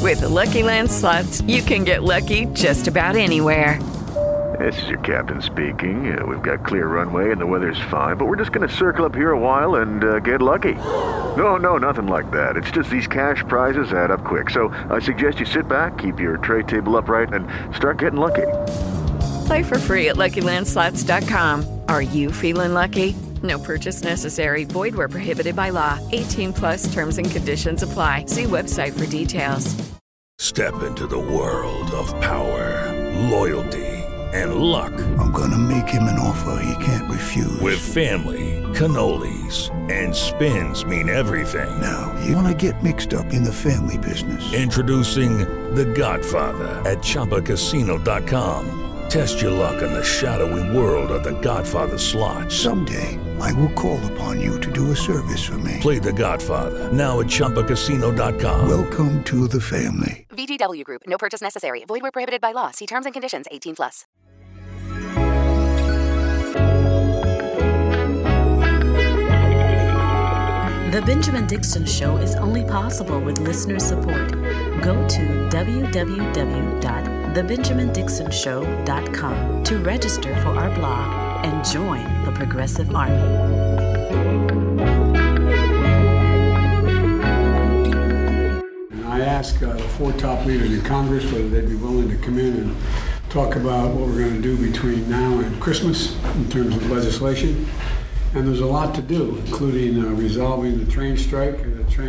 With the Lucky Land Slots, you can get lucky just about anywhere. This is your captain speaking. We've got clear runway and the weather's fine, but we're just going to circle up here a while and get lucky. No, nothing like that. It's just these cash prizes add up quick. So I suggest you sit back, keep your tray table upright, and start getting lucky. Play for free at LuckyLandSlots.com. Are you feeling lucky? No purchase necessary. Void where prohibited by law. 18 plus terms and conditions apply. See website for details. Step into the world of power, loyalty, and luck. I'm gonna make him an offer he can't refuse. With family, cannolis, and spins mean everything. Now, you wanna get mixed up in the family business. Introducing The Godfather at ChumbaCasino.com. Test your luck in the shadowy world of The Godfather slot. Someday, I will call upon you to do a service for me. Play The Godfather, now at ChumbaCasino.com. Welcome to the family. VGW Group. No purchase necessary. Void where prohibited by law. See terms and conditions. 18 plus. The Benjamin Dixon Show is only possible with listener support. Go to www.thebenjamindixonshow.com to register for our blog and join the Progressive Army. I asked the four top leaders in Congress whether they'd be willing to come in and talk about what we're going to do between now and Christmas in terms of legislation. And there's a lot to do, including resolving the train strike,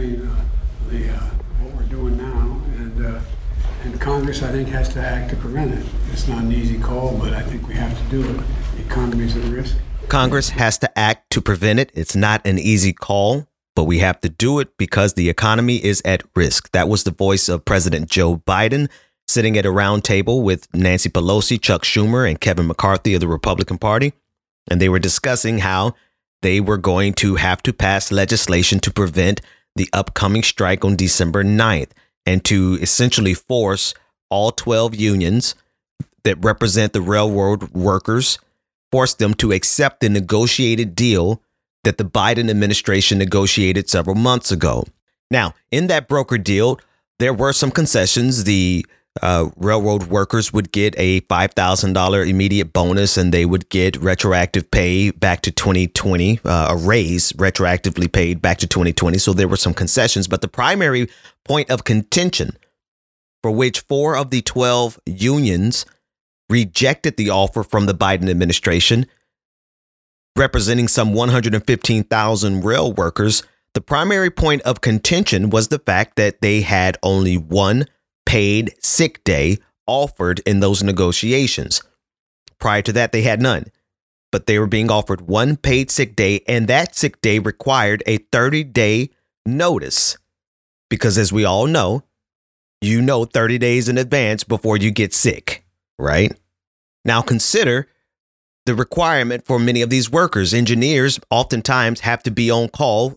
what we're doing now. And Congress, I think, has to act to prevent it. It's not an easy call, but I think we have to do it. The economy's at risk. Congress has to act to prevent it. It's not an easy call, but we have to do it because the economy is at risk. That was the voice of President Joe Biden sitting at a round table with Nancy Pelosi, Chuck Schumer, and Kevin McCarthy of the Republican Party. And they were discussing how they were going to have to pass legislation to prevent the upcoming strike on December 9th and to essentially force all 12 unions that represent the railroad workers, force them to accept the negotiated deal that the Biden administration negotiated several months ago. Now, in that broker deal, there were some concessions. The railroad workers would get a $5,000 immediate bonus, and they would get retroactive pay back to 2020, a raise retroactively paid back to 2020. So there were some concessions. But the primary point of contention, for which 4 of the 12 unions rejected the offer from the Biden administration, representing some 115,000 rail workers, the primary point of contention was the fact that they had only one paid sick day offered in those negotiations. Prior to that, they had none, but they were being offered one paid sick day, and that sick day required a 30-day notice because, as we all know, 30 days in advance before you get sick, right? Now consider the requirement for many of these workers. Engineers oftentimes have to be on call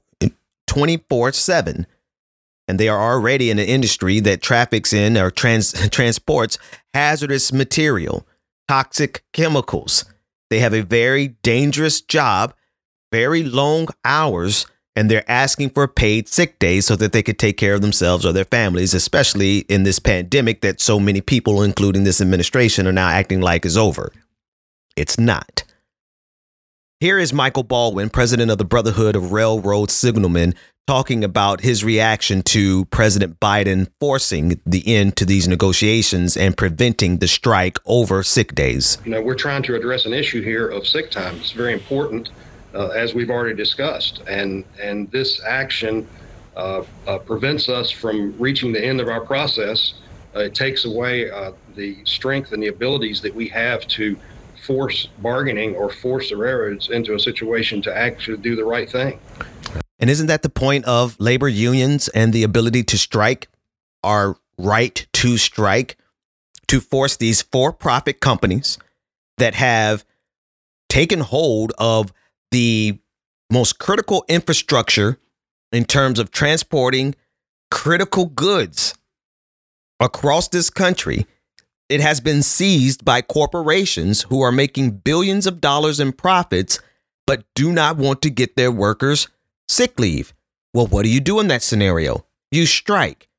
24/7. And they are already in an industry that traffics in or transports hazardous material, toxic chemicals. They have a very dangerous job, very long hours, and they're asking for paid sick days so that they could take care of themselves or their families, especially in this pandemic that so many people, including this administration, are now acting like is over. It's not. Here is Michael Baldwin, president of the Brotherhood of Railroad Signalmen, talking about his reaction to President Biden forcing the end to these negotiations and preventing the strike over sick days. We're trying to address an issue here of sick time. It's very important, as we've already discussed. And this action prevents us from reaching the end of our process. It takes away the strength and the abilities that we have to force bargaining or force the railroads into a situation to actually do the right thing. And isn't that the point of labor unions and the ability to strike, our right to strike, to force these for-profit companies that have taken hold of the most critical infrastructure in terms of transporting critical goods across this country? It has been seized by corporations who are making billions of dollars in profits, but do not want to get their workers sick leave. Well, what do you do in that scenario? You strike.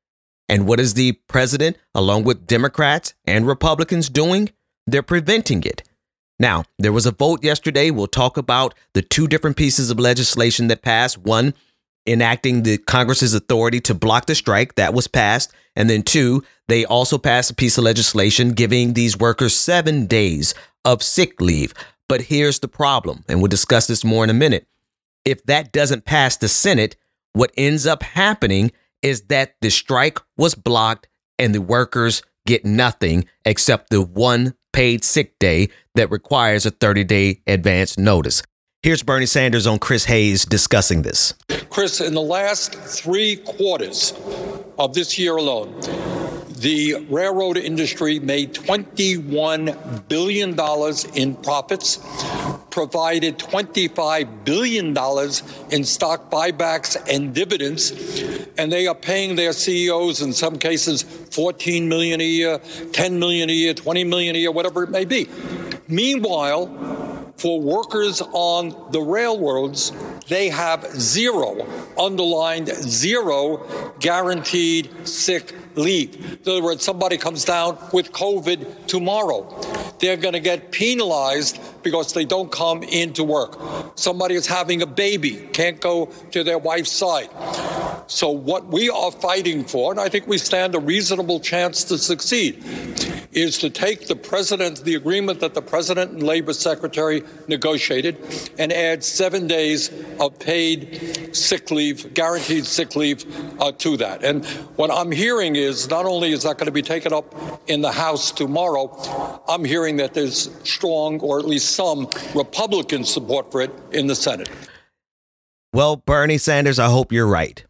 And what is the president, along with Democrats and Republicans, doing? They're preventing it. Now, there was a vote yesterday. We'll talk about the two different pieces of legislation that passed. One, enacting the Congress's authority to block the strike. That was passed. And then two, they also passed a piece of legislation giving these workers 7 days of sick leave. But here's the problem, and we'll discuss this more in a minute. If that doesn't pass the Senate, what ends up happening is that the strike was blocked and the workers get nothing except the one paid sick day that requires a 30-day advance notice. Here's Bernie Sanders on Chris Hayes discussing this. Chris, in the last 3 quarters of this year alone, the railroad industry made $21 billion in profits, provided $25 billion in stock buybacks and dividends, and they are paying their CEOs, in some cases, $14 million a year, $10 million a year, $20 million a year, whatever it may be. Meanwhile, for workers on the railroads, they have zero, underlined zero, guaranteed sick leave. In other words, somebody comes down with COVID tomorrow. They're going to get penalized because they don't come into work. Somebody is having a baby, can't go to their wife's side. So what we are fighting for, and I think we stand a reasonable chance to succeed, is to take the agreement that the President and Labor Secretary negotiated and add 7 days of paid sick leave, guaranteed sick leave to that. And what I'm hearing is not only is that going to be taken up in the House tomorrow, I'm hearing that there's strong, or at least some, Republican support for it in the Senate. Well, Bernie Sanders, I hope you're right.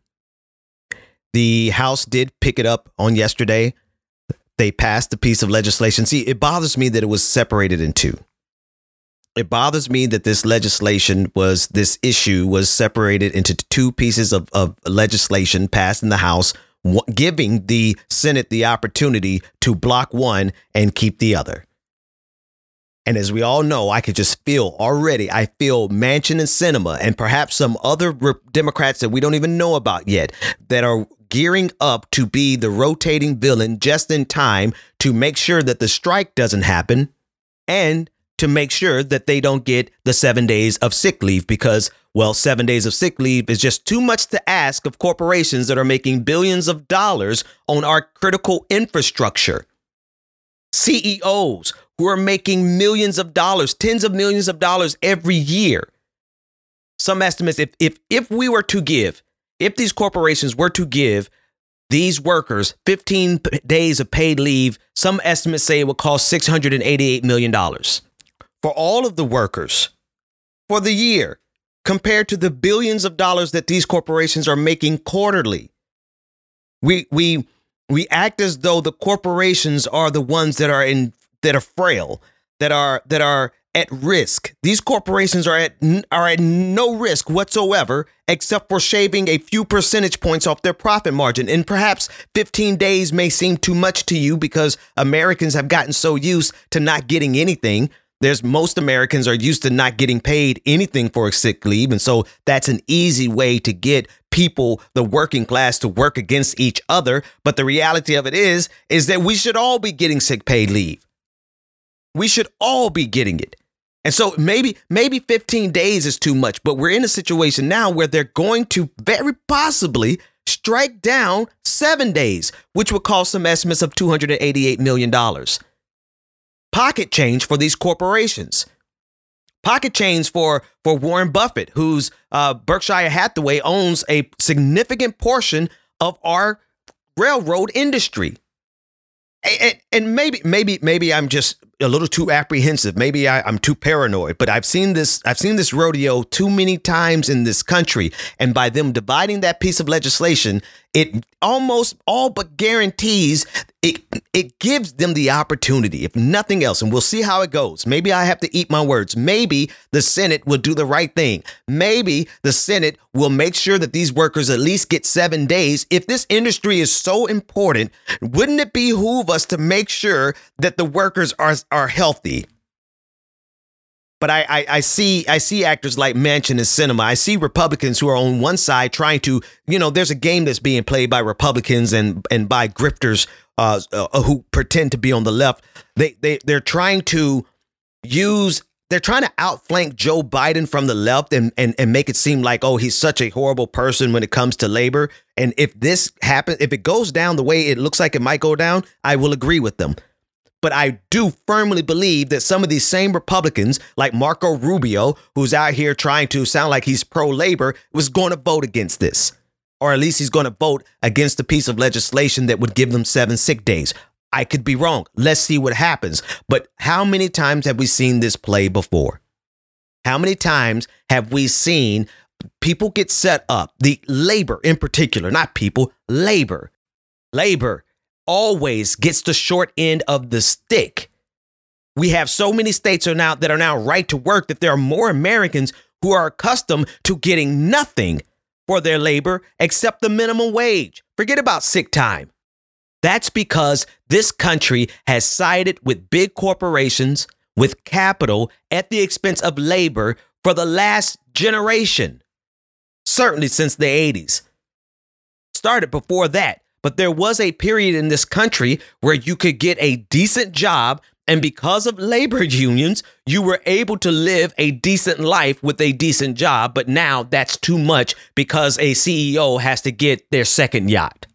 The House did pick it up on yesterday. They passed a piece of legislation. See, it bothers me that it was separated in two. It bothers me that this issue was separated into two pieces of legislation passed in the House, giving the Senate the opportunity to block one and keep the other. And as we all know, I could just feel already, I feel Manchin and Sinema and perhaps some other Democrats that we don't even know about yet that are gearing up to be the rotating villain just in time to make sure that the strike doesn't happen and to make sure that they don't get the 7 days of sick leave because, well, 7 days of sick leave is just too much to ask of corporations that are making billions of dollars on our critical infrastructure. CEOs who are making millions of dollars, tens of millions of dollars every year. Some estimates, if we were to give, if these corporations were to give these workers 15 days of paid leave, some estimates say it would cost $688 million for all of the workers for the year, compared to the billions of dollars that these corporations are making quarterly. We act as though the corporations are the ones that are frail, that are at risk. These corporations are at no risk whatsoever, except for shaving a few percentage points off their profit margin. And perhaps 15 days may seem too much to you because Americans have gotten so used to not getting anything. Most Americans are used to not getting paid anything for a sick leave. And so that's an easy way to get people, the working class, to work against each other. But the reality of it is that we should all be getting sick paid leave. We should all be getting it. And so maybe 15 days is too much, but we're in a situation now where they're going to very possibly strike down 7 days, which would cost some estimates of $288 million. Pocket change for these corporations. Pocket change for Warren Buffett, whose Berkshire Hathaway owns a significant portion of our railroad industry. And maybe I'm just a little too apprehensive. Maybe I'm too paranoid, but I've seen this rodeo too many times in this country. And by them dividing that piece of legislation, it almost all but guarantees it gives them the opportunity, if nothing else. And we'll see how it goes. Maybe I have to eat my words. Maybe the Senate will do the right thing. Maybe the Senate will make sure that these workers at least get 7 days. If this industry is so important, wouldn't it behoove us to make sure that the workers are healthy? But I see actors like Manchin and Sinema. I see Republicans who are on one side trying to, there's a game that's being played by Republicans and by grifters who pretend to be on the left. They're trying to outflank Joe Biden from the left and make it seem like, oh, he's such a horrible person when it comes to labor. And if this happens, if it goes down the way it looks like it might go down, I will agree with them. But I do firmly believe that some of these same Republicans, like Marco Rubio, who's out here trying to sound like he's pro-labor, was going to vote against this. Or at least he's going to vote against a piece of legislation that would give them 7 sick days. I could be wrong. Let's see what happens. But how many times have we seen this play before? How many times have we seen people get set up? The labor in particular, not people, labor. Labor always gets the short end of the stick. We have so many states that are now right to work that there are more Americans who are accustomed to getting nothing for their labor except the minimum wage. Forget about sick time. That's because this country has sided with big corporations, with capital at the expense of labor for the last generation. Certainly since the 80s. Started before that. But there was a period in this country where you could get a decent job, and because of labor unions, you were able to live a decent life with a decent job. But now that's too much because a CEO has to get their second yacht.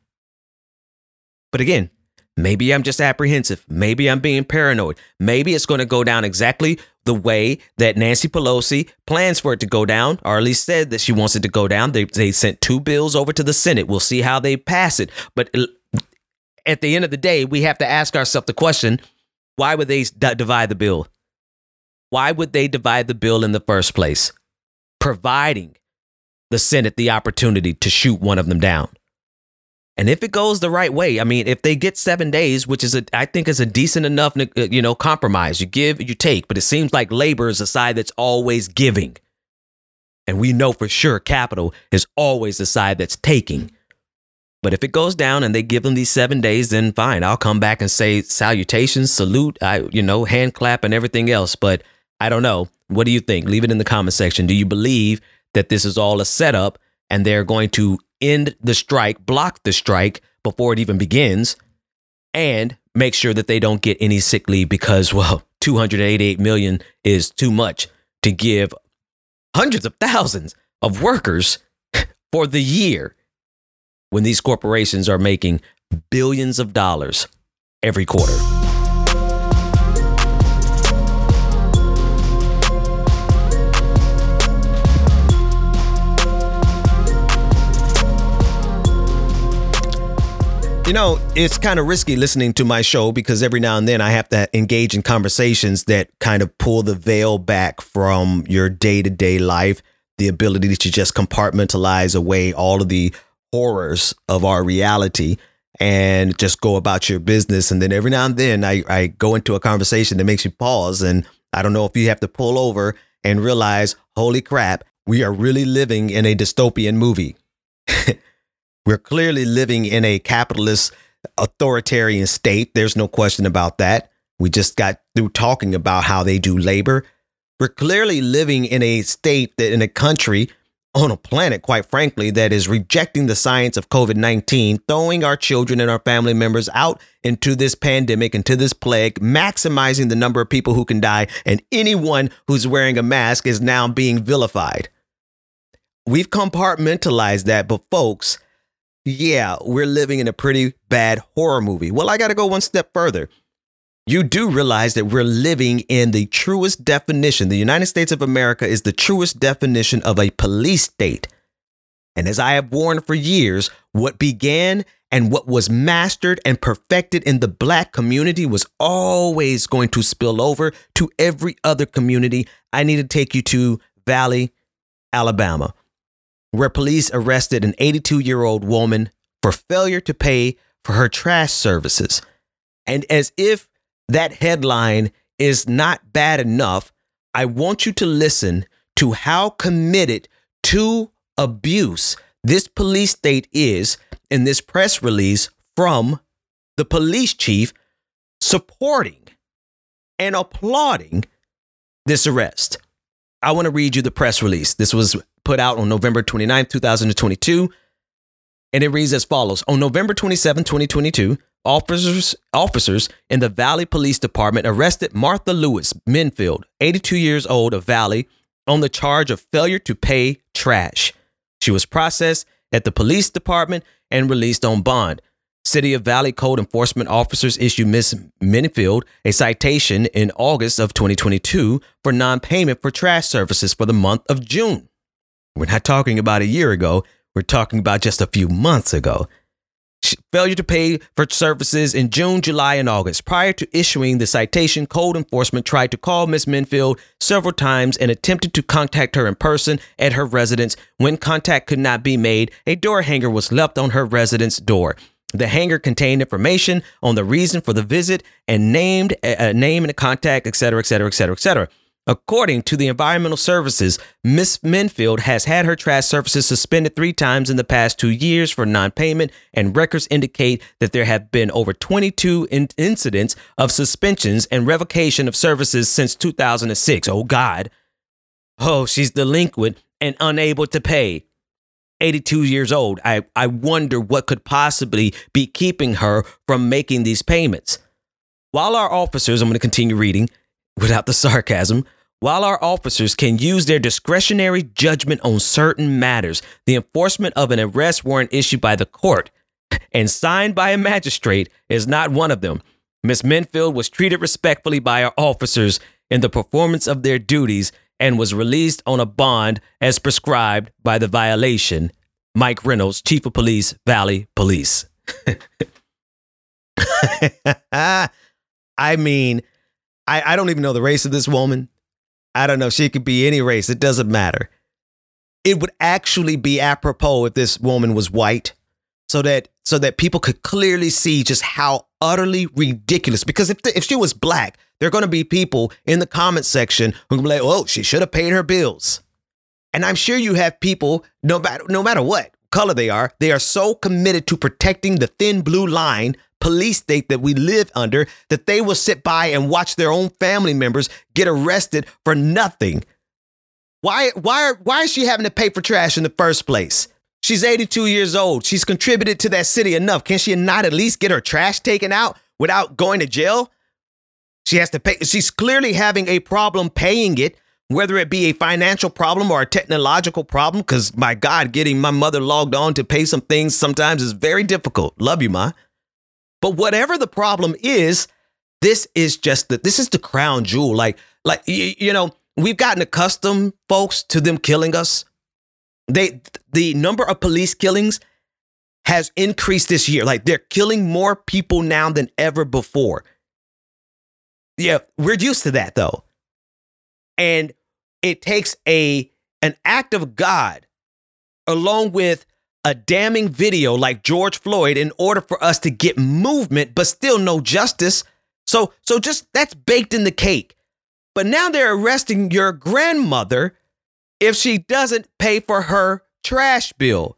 But again, maybe I'm just apprehensive. Maybe I'm being paranoid. Maybe it's going to go down exactly the way that Nancy Pelosi plans for it to go down, or at least said that she wants it to go down. They sent 2 bills over to the Senate. We'll see how they pass it. But at the end of the day, we have to ask ourselves the question, why would they divide the bill? Why would they divide the bill in the first place? Providing the Senate the opportunity to shoot one of them down. And if it goes the right way, I mean, if they get 7 days, which is I think is a decent enough, compromise. You give, you take. But it seems like labor is a side that's always giving. And we know for sure capital is always the side that's taking. But if it goes down and they give them these 7 days, then fine. I'll come back and say salutations, salute, hand clap and everything else. But I don't know. What do you think? Leave it in the comment section. Do you believe that this is all a setup and they're going to end the strike, block the strike before it even begins, and make sure that they don't get any sick leave because, well, $288 million is too much to give hundreds of thousands of workers for the year when these corporations are making billions of dollars every quarter. It's kind of risky listening to my show because every now and then I have to engage in conversations that kind of pull the veil back from your day-to-day life, the ability to just compartmentalize away all of the horrors of our reality and just go about your business. And then every now and then I go into a conversation that makes you pause. And I don't know if you have to pull over and realize, holy crap, we are really living in a dystopian movie. We're clearly living in a capitalist authoritarian state. There's no question about that. We just got through talking about how they do labor. We're clearly living in a state that in a country on a planet, quite frankly, that is rejecting the science of COVID-19, throwing our children and our family members out into this pandemic, into this plague, maximizing the number of people who can die. And anyone who's wearing a mask is now being vilified. We've compartmentalized that. But folks, yeah, we're living in a pretty bad horror movie. Well, I got to go one step further. You do realize that we're living in the truest definition. The United States of America is the truest definition of a police state. And as I have warned for years, what began and what was mastered and perfected in the Black community was always going to spill over to every other community. I need to take you to Valley, Alabama, where police arrested an 82-year-old woman for failure to pay for her trash services. And as if that headline is not bad enough, I want you to listen to how committed to abuse this police state is in this press release from the police chief supporting and applauding this arrest. I want to read you the press release. This was put out on November 29th, 2022. And it reads as follows. On November 27, 2022, officers in the Valley Police Department arrested Martha Lewis Minfield, 82 years old, of Valley, on the charge of failure to pay trash. She was processed at the police department and released on bond. City of Valley Code Enforcement officers issued Ms. Minfield a citation in August of 2022 for non-payment for trash services for the month of June. We're not talking about a year ago. We're talking about just a few months ago. Failure to pay for services in June, July, and August. Prior to issuing the citation, code enforcement tried to call Ms. Minfield several times and attempted to contact her in person at her residence. When contact could not be made, a door hanger was left on her residence door. The hanger contained information on the reason for the visit and named a name and a contact, etc., etc., etc., etc. According to the Environmental Services, Ms. Minfield has had her trash services suspended 3 times in the past 2 years for non-payment, and records indicate that there have been over 22 incidents of suspensions and revocation of services since 2006. Oh, God. Oh, she's delinquent and unable to pay. 82 years old. I wonder what could possibly be keeping her from making these payments. While our officers, I'm going to continue reading without the sarcasm. While our officers can use their discretionary judgment on certain matters, the enforcement of an arrest warrant issued by the court and signed by a magistrate is not one of them. Ms. Minfield was treated respectfully by our officers in the performance of their duties and was released on a bond as prescribed by the violation. Mike Reynolds, Chief of Police, Valley Police. I mean, I don't even know the race of this woman. I don't know. She could be any race. It doesn't matter. It would actually be apropos if this woman was white, so that people could clearly see just how utterly ridiculous. Because if she was black, there are going to be people in the comment section who will be like, oh, she should have paid her bills. And I'm sure you have people, no matter what color they are so committed to protecting the thin blue line police state that we live under that they will sit by and watch their own family members get arrested for nothing. Why is she having to pay for trash in the first place? She's 82 years old. She's contributed to that city enough. Can she not at least get her trash taken out without going to jail? She has to pay. She's clearly having a problem paying it, whether it be a financial problem or a technological problem, because, my God, getting my mother logged on to pay some things sometimes is very difficult. Love you, Ma. But whatever the problem is, this is the crown jewel. Like, you know, we've gotten accustomed, folks, to them killing us. The number of police killings has increased this year. Like, they're killing more people now than ever before. Yeah, we're used to that, though. And it takes an act of God along with a damning video like George Floyd in order for us to get movement, but still no justice. So just that's baked in the cake. But now they're arresting your grandmother if she doesn't pay for her trash bill.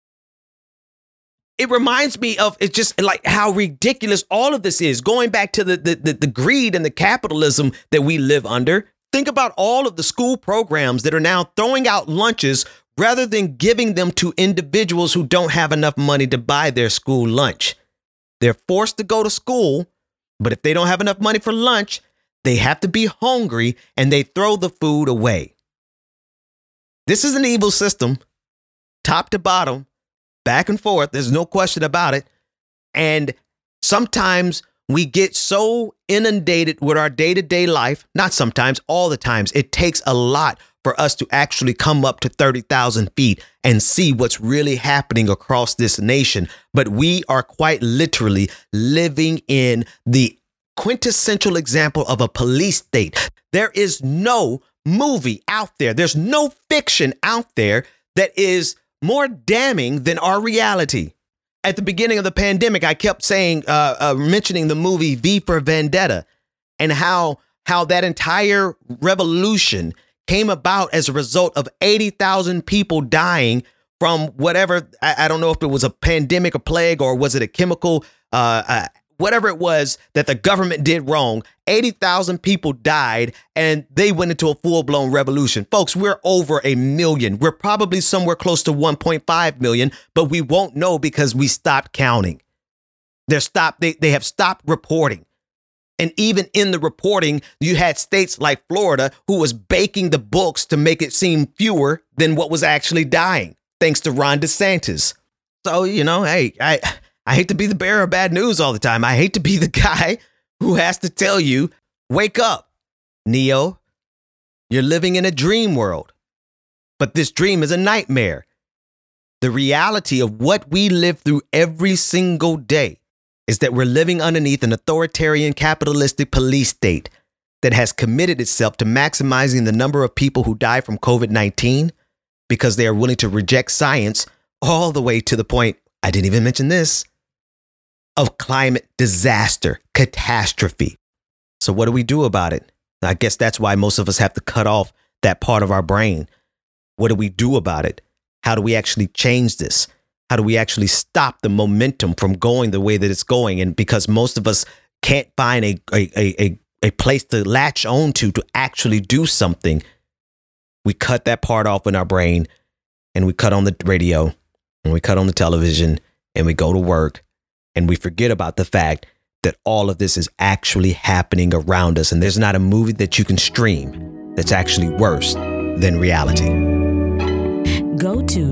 It reminds me of it's just like how ridiculous all of this is, going back to the greed and the capitalism that we live under. Think about all of the school programs that are now throwing out lunches rather than giving them to individuals who don't have enough money to buy their school lunch. They're forced to go to school, but if they don't have enough money for lunch, they have to be hungry and they throw the food away. This is an evil system, top to bottom, back and forth. There's no question about it. And sometimes we get so inundated with our day-to-day life, not sometimes, all the times. It takes a lot for us to actually come up to 30,000 feet and see what's really happening across this nation. But we are quite literally living in the quintessential example of a police state. There is no movie out there. There's no fiction out there that is more damning than our reality. At the beginning of the pandemic, I kept saying, mentioning the movie V for Vendetta and how that entire revolution came about as a result of 80,000 people dying from whatever. I don't know if it was a pandemic, a plague, or was it a chemical whatever it was that the government did wrong. 80,000 people died and they went into a full-blown revolution. Folks, we're over 1 million. We're probably somewhere close to 1.5 million, but we won't know because we stopped counting. They have stopped reporting. And even in the reporting, you had states like Florida who was baking the books to make it seem fewer than what was actually dying, thanks to Ron DeSantis. So, hey, I hate to be the bearer of bad news all the time. I hate to be the guy who has to tell you, wake up, Neo. You're living in a dream world. But this dream is a nightmare. The reality of what we live through every single day is that we're living underneath an authoritarian capitalistic police state that has committed itself to maximizing the number of people who die from COVID-19 because they are willing to reject science all the way to the point, I didn't even mention this, of climate disaster, catastrophe. So what do we do about it? I guess that's why most of us have to cut off that part of our brain. What do we do about it? How do we actually change this? How do we actually stop the momentum from going the way that it's going? And because most of us can't find a place to latch on to actually do something, we cut that part off in our brain, and we cut on the radio, and we cut on the television, and we go to work, and we forget about the fact that all of this is actually happening around us. And there's not a movie that you can stream that's actually worse than reality. Go to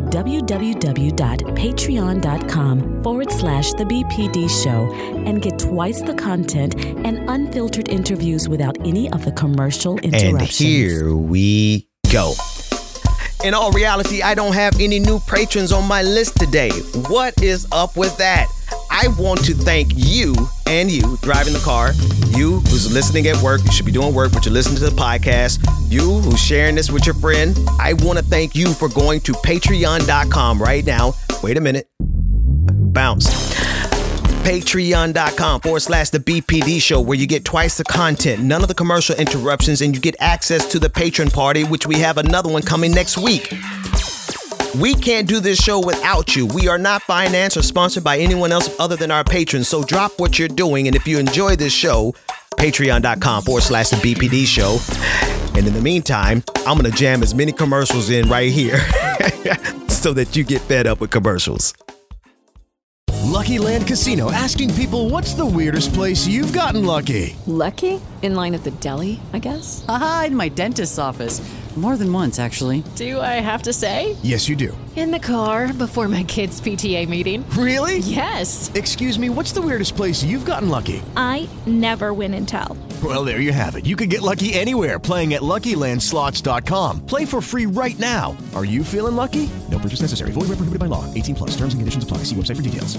www.patreon.com/The BPD Show and get twice the content and unfiltered interviews without any of the commercial interruptions. And here we go. In all reality, I don't have any new patrons on my list today. What is up with that? I want to thank you and you driving the car, you who's listening at work. You should be doing work, but you're listening to the podcast. You who's sharing this with your friend. I want to thank you for going to patreon.com right now. Wait a minute. Bounce. Patreon.com/The BPD Show, where you get twice the content, none of the commercial interruptions, and you get access to the patron party, which we have another one coming next week. We can't do this show without you. We are not financed or sponsored by anyone else other than our patrons. So drop what you're doing. And if you enjoy this show, patreon.com/The BPD Show. And in the meantime, I'm going to jam as many commercials in right here so that you get fed up with commercials. Lucky Land Casino, asking people, what's the weirdest place you've gotten lucky? Lucky? In line at the deli, I guess? Aha, in my dentist's office. More than once, actually. Do I have to say? Yes, you do. In the car before my kids' PTA meeting. Really? Yes. Excuse me, what's the weirdest place you've gotten lucky? I never win and tell. Well, there you have it. You can get lucky anywhere, playing at LuckyLandSlots.com. Play for free right now. Are you feeling lucky? No purchase necessary. Void where prohibited by law. 18+. Terms and conditions apply. See website for details.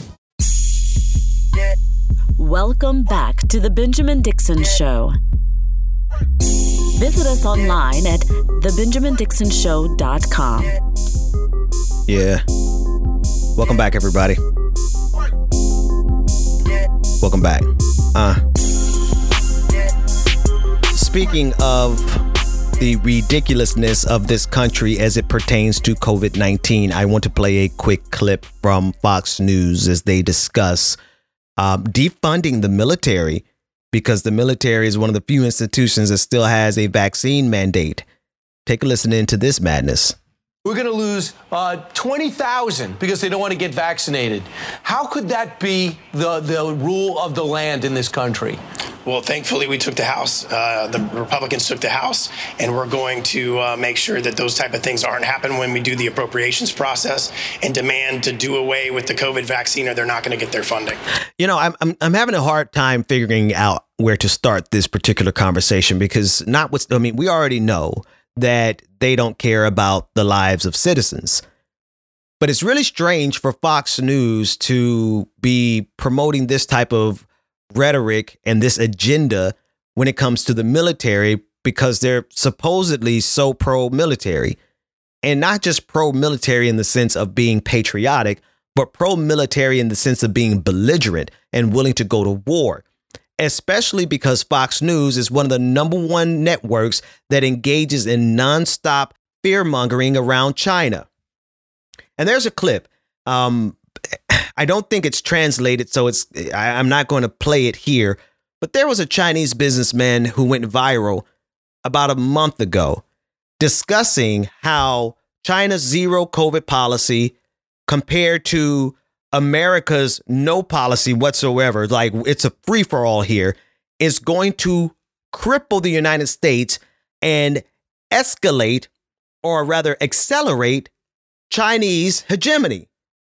Welcome back to The Benjamin Dixon Show. Visit us online at thebenjamindixonshow.com. Yeah. Welcome back, everybody. Welcome back. Speaking of the ridiculousness of this country as it pertains to COVID-19, I want to play a quick clip from Fox News as they discuss defunding the military, because the military is one of the few institutions that still has a vaccine mandate. Take a listen into this madness. We're going to lose 20,000 because they don't want to get vaccinated. How could that be the rule of the land in this country? Well, thankfully, we took the House. The Republicans took the House, and we're going to make sure that those type of things aren't happening when we do the appropriations process and demand to do away with the COVID vaccine, or they're not going to get their funding. You know, I'm having a hard time figuring out where to start this particular conversation, because we already know that they don't care about the lives of citizens. But it's really strange for Fox News to be promoting this type of rhetoric and this agenda when it comes to the military, because they're supposedly so pro-military, and not just pro-military in the sense of being patriotic, but pro-military in the sense of being belligerent and willing to go to war. Especially because Fox News is one of the #1 networks that engages in nonstop fear mongering around China. And there's a clip. I I don't think it's translated, so I'm not going to play it here. But there was a Chinese businessman who went viral about a month ago discussing how China's zero COVID policy compared to America's no policy whatsoever, like it's a free for all here, is going to cripple the United States and escalate, or rather accelerate, Chinese hegemony.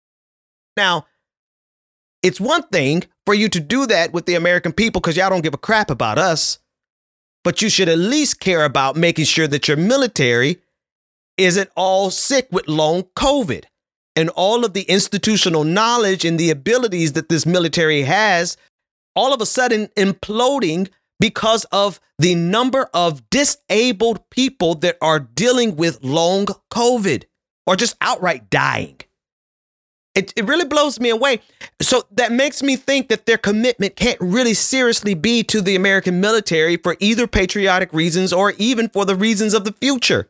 Now, it's one thing for you to do that with the American people because y'all don't give a crap about us, but you should at least care about making sure that your military isn't all sick with long COVID, and all of the institutional knowledge and the abilities that this military has all of a sudden imploding because of the number of disabled people that are dealing with long COVID or just outright dying. It really blows me away. So that makes me think that their commitment can't really seriously be to the American military for either patriotic reasons or even for the reasons of the future.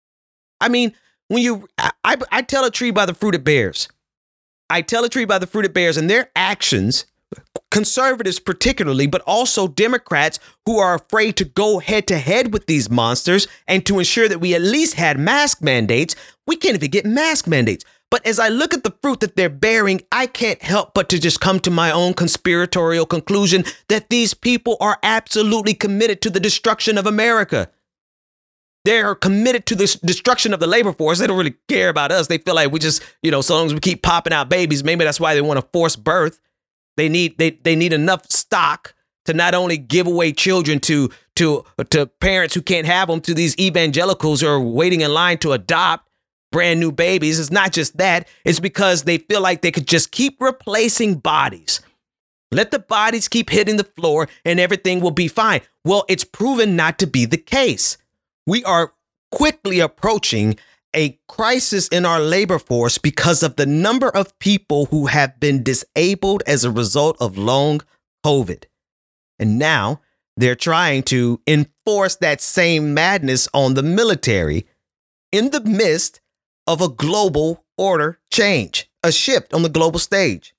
I mean, when I tell a tree by the fruit it bears. I tell a tree by the fruit it bears, and their actions, conservatives particularly, but also Democrats who are afraid to go head to head with these monsters and to ensure that we at least had mask mandates. We can't even get mask mandates. But as I look at the fruit that they're bearing, I can't help but to just come to my own conspiratorial conclusion that these people are absolutely committed to the destruction of America. They are committed to the destruction of the labor force. They don't really care about us. They feel like we just, so long as we keep popping out babies, maybe that's why they want to force birth. They need enough stock to not only give away children to parents who can't have them, to these evangelicals who are waiting in line to adopt brand new babies. It's not just that. It's because they feel like they could just keep replacing bodies. Let the bodies keep hitting the floor and everything will be fine. Well, it's proven not to be the case. We are quickly approaching a crisis in our labor force because of the number of people who have been disabled as a result of long COVID. And now they're trying to enforce that same madness on the military in the midst of a global order change, a shift on the global stage.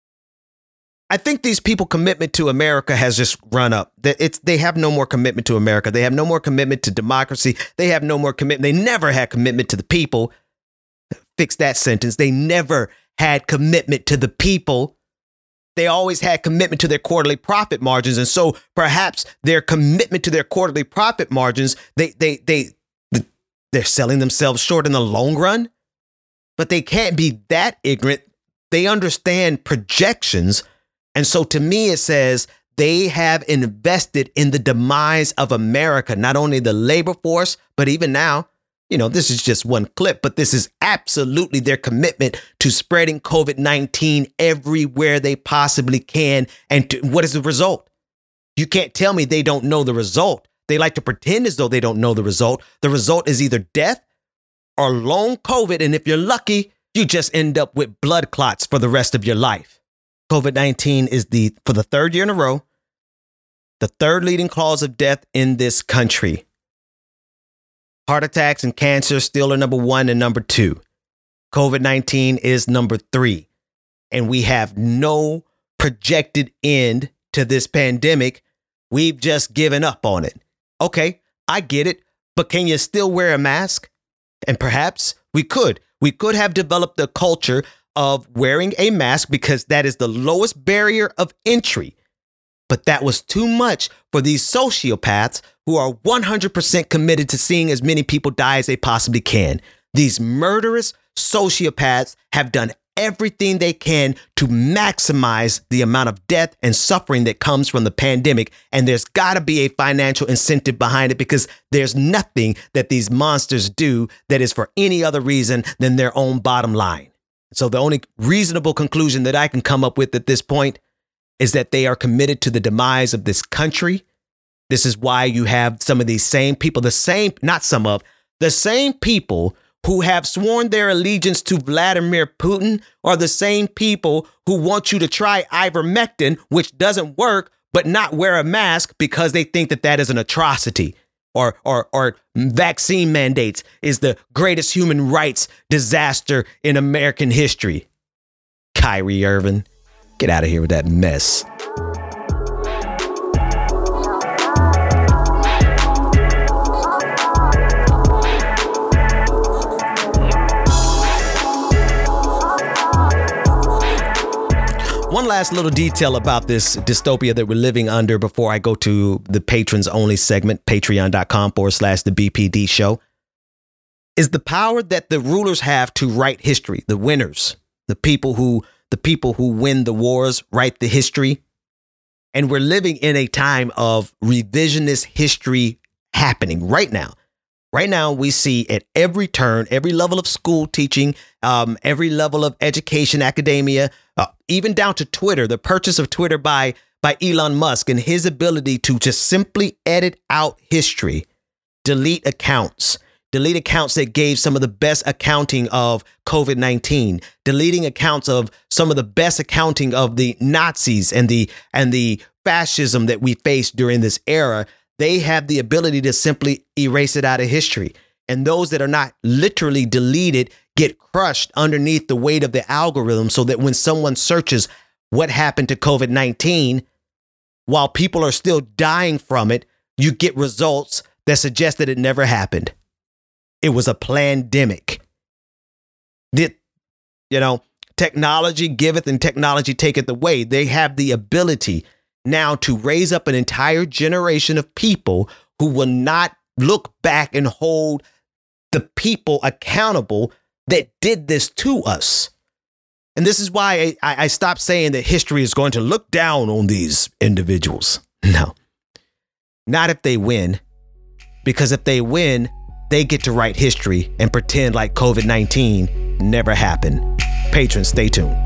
I think these people's commitment to America has just run up. They have no more commitment to America. They have no more commitment to democracy. They have no more commitment. They never had commitment to the people. Fix that sentence. They never had commitment to the people. They always had commitment to their quarterly profit margins. And so perhaps their commitment to their quarterly profit margins, they're selling themselves short in the long run, but they can't be that ignorant. They understand projections. And so to me, it says they have invested in the demise of America, not only the labor force, but even now, this is just one clip, but this is absolutely their commitment to spreading COVID-19 everywhere they possibly can. And what is the result? You can't tell me they don't know the result. They like to pretend as though they don't know the result. The result is either death or long COVID. And if you're lucky, you just end up with blood clots for the rest of your life. COVID-19 is for the third year in a row, the third leading cause of death in this country. Heart attacks and cancer still are number 1 and number 2. COVID-19 is number 3. And we have no projected end to this pandemic. We've just given up on it. Okay, I get it, but can you still wear a mask? And perhaps we could. We could have developed a culture of wearing a mask because that is the lowest barrier of entry. But that was too much for these sociopaths who are 100% committed to seeing as many people die as they possibly can. These murderous sociopaths have done everything they can to maximize the amount of death and suffering that comes from the pandemic. And there's got to be a financial incentive behind it because there's nothing that these monsters do that is for any other reason than their own bottom line. So the only reasonable conclusion that I can come up with at this point is that they are committed to the demise of this country. This is why you have some of these same people, the same people who have sworn their allegiance to Vladimir Putin are the same people who want you to try ivermectin, which doesn't work, but not wear a mask because they think that that is an atrocity. Or vaccine mandates is the greatest human rights disaster in American history. Kyrie Irving. Get out of here with that mess. One last little detail about this dystopia that we're living under before I go to the patrons only segment, patreon.com/the BPD show, is the power that the rulers have to write history. The winners, the people who win the wars, write the history. And we're living in a time of revisionist history happening right now. Right now, we see at every turn, every level of school teaching, every level of education, academia, even down to Twitter, the purchase of Twitter by Elon Musk and his ability to just simply edit out history, delete accounts that gave some of the best accounting of COVID-19, deleting accounts of some of the best accounting of the Nazis and the fascism that we faced during this era. They have the ability to simply erase it out of history. And those that are not literally deleted get crushed underneath the weight of the algorithm, so that when someone searches what happened to COVID-19, while people are still dying from it, you get results that suggest that it never happened. It was a plandemic. Technology giveth and technology taketh away. They have the ability now to raise up an entire generation of people who will not look back and hold the people accountable that did this to us. And this is why I stopped saying that history is going to look down on these individuals. No, not if they win, because if they win, they get to write history and pretend like COVID-19 never happened. Patrons, stay tuned.